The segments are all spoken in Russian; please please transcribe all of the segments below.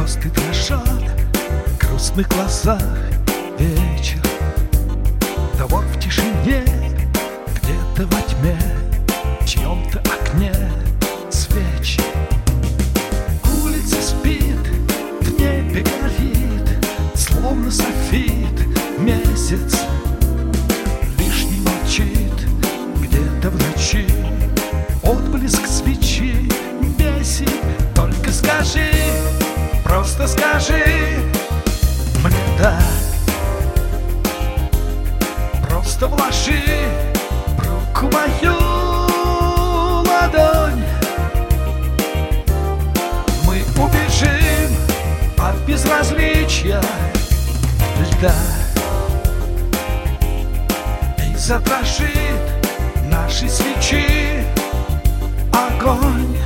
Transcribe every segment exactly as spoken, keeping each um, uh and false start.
Звезды дрожат в грустных глазах. Вечер, да вот в тишине, где-то во тьме, в чьем-то окне свечи. Улица спит, в небе горит, словно софит месяц. Лишний молчит, где-то в ночи отблеск свечи бесит. Только скажи, просто скажи мне да. Просто вложи в руку мою ладонь. Мы убежим от безразличия льда, и задрожит нашей свечи огонь.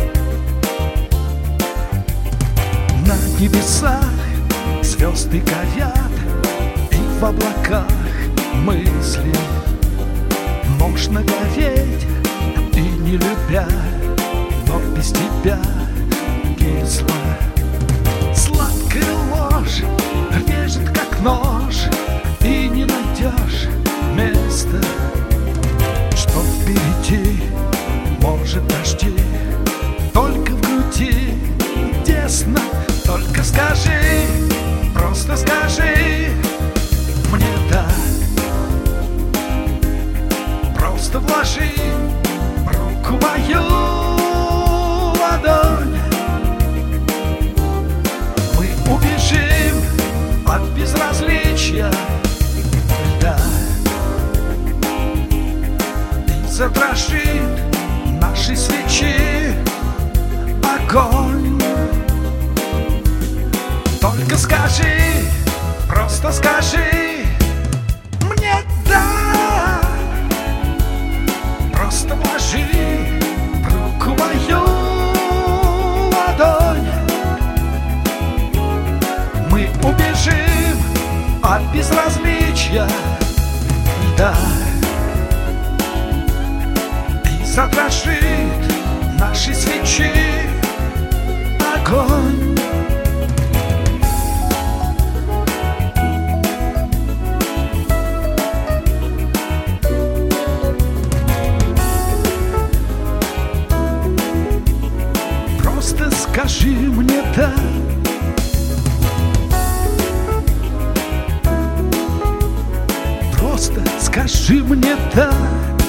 На небесах звезды горят, и в облаках мысли. Можно гореть и не любя, но без тебя кисло. Сладкая ложь режет как нож, и не найдешь места, что впереди может дожди. Только в груди тесно. Только скажи, просто скажи мне да. Просто вложи в руку мою ладонь. Мы убежим от безразличия льда, и задрожит нашей свечи огонь. Только скажи, просто скажи мне да. Просто вложи в руку мою ладонь. Мы убежим от безразличия льда, и задрожит нашей свечи огонь. Скажи мне да. Просто скажи мне да.